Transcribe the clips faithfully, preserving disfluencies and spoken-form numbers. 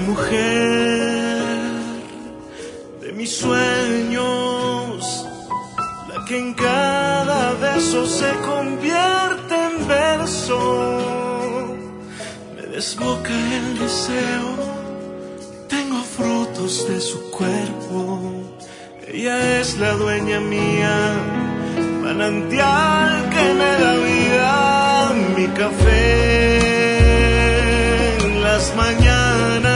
mujer de mis sueños, la que en cada beso se convierte en verso, me desboca el deseo, tengo frutos de su cuerpo, ella es la dueña mía, manantial que me da vida, mi café en las mañanas,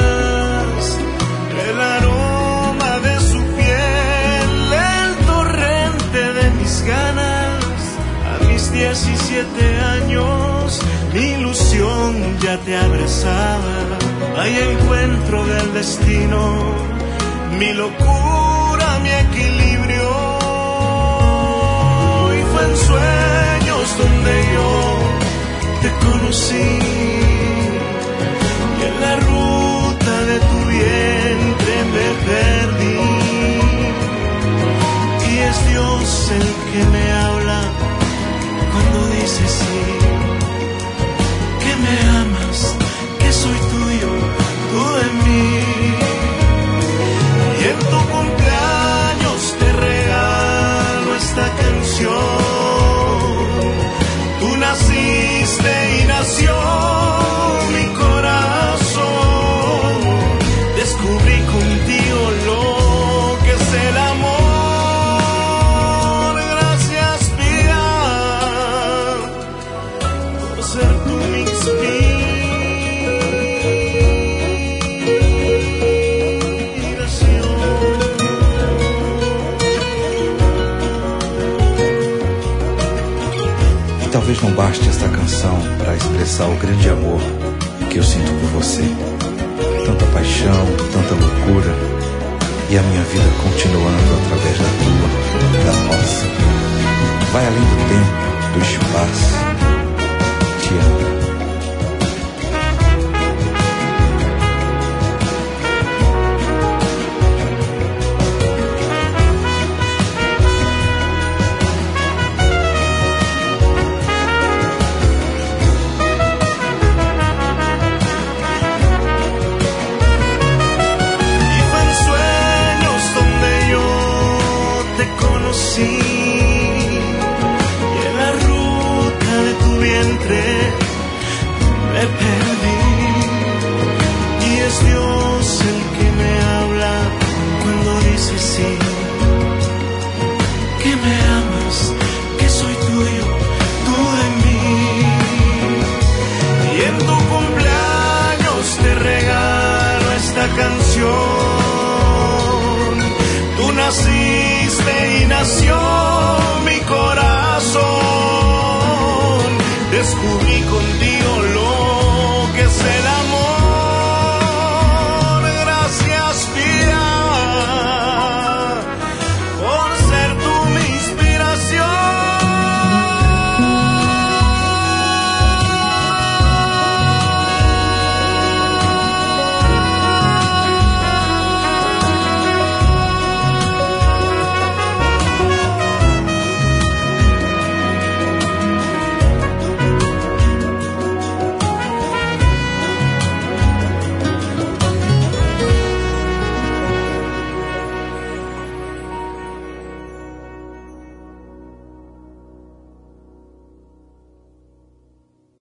el aroma de su piel, el torrente de mis ganas. A mis diecisiete años, mi ilusión ya te abrazaba. Hay encuentro del destino, mi locura, mi equilibrio. Y fue en sueños donde yo te conocí. En la ruta de tu vientre me perdí, y es Dios el que me habla cuando dice sí, que me amas, que soy tuyo, tú de mí. Y en tu cumpleaños te regalo esta canción, tú naciste y nació mi corazón. Descubrí contigo lo que es el amor. Gracias, vida, por ser tú mi inspiración. E talvez não baste esta canção para expressar o grande amor que eu sinto por você. Tanta paixão, tanta loucura, e a minha vida continuando através da tua, da nossa. Vai além do tempo, do espaço. Te amo. Naciste y nació mi corazón. Descubrí contigo